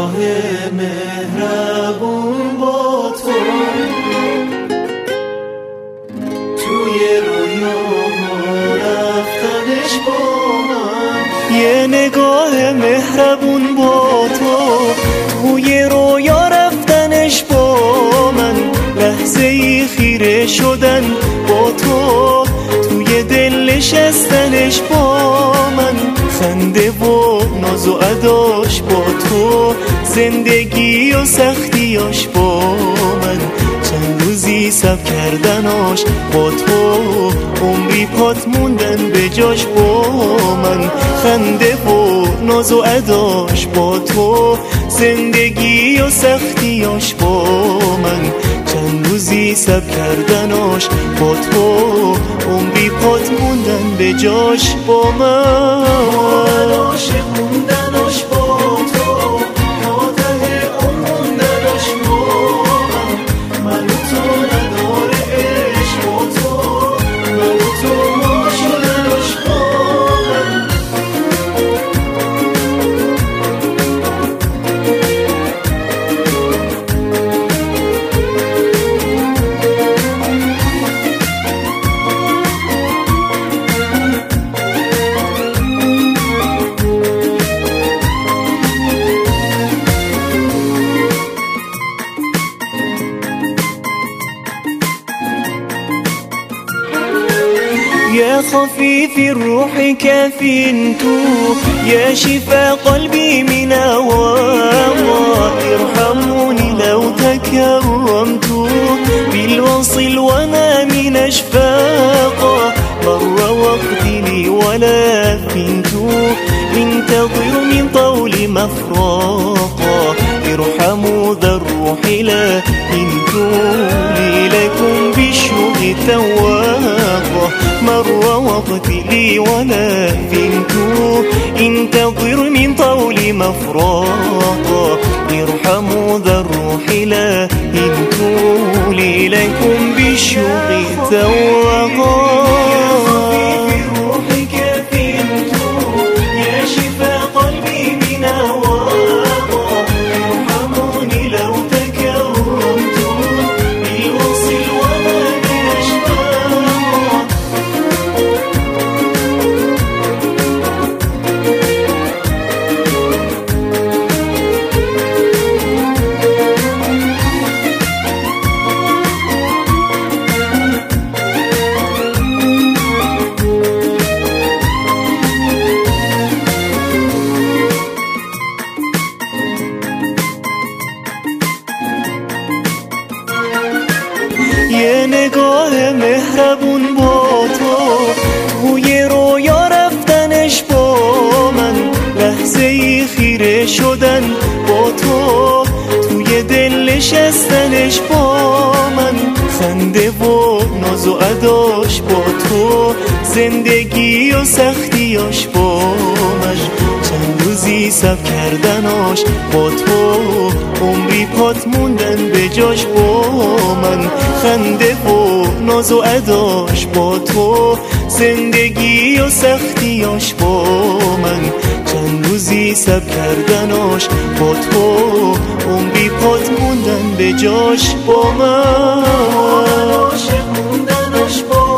نگاه مهربون با تو توی رویاها رفتنش با من، یه نگاه مهربون با تو توی رویا رفتنش با من، لحظه ای خیره شدن با تو توی دل نشستنش با من، خنده و ناز و اداش با تو، زندگی و سختیاش با من، چند روزی صبر کردناش با تو، عمری پات موندن به جاش با من، خنده و ناز و اداش با تو، زندگی و سختیاش با من، چند روزی صبر کردناش با تو، عمری پات موندن به جاش با من، عاشق موندناش با تو، تا ته موندناش با من، من و تو نداره عشق با تو، من و تو ما شدناش با من. يا خفيف الروح كافٍ يا شفاء قلبي من هواه، ارحموني لو تكرمت بالوصل وانا من اشفاق، مر وقتي لي ولا فنت انتظر من طول مفراقا، ارحموا ذا الروح لا انت لي لكم بالشوق تواقا، مر وقتي لي ولا فنت انتظر من طول مفراقا، ارحموا ذا الروح لا انت لي لكم بالشوق تواقا. یه نگاه مهربون با تو توی رویا رفتنش با من، لحظه ای خیره شدن با تو توی دل نشستنش با من، خنده و ناز و اداش با تو، زندگی و سختیاش با من، چند روزی صبر کردناش با تو، عمری پات موندن به جاش با من، خنده و ناز و اداش با تو، زندگی و سختیاش با من، چند روزی صبر کردناش با تو، عمری پات موندن به جاش با من، عاشق موندناش با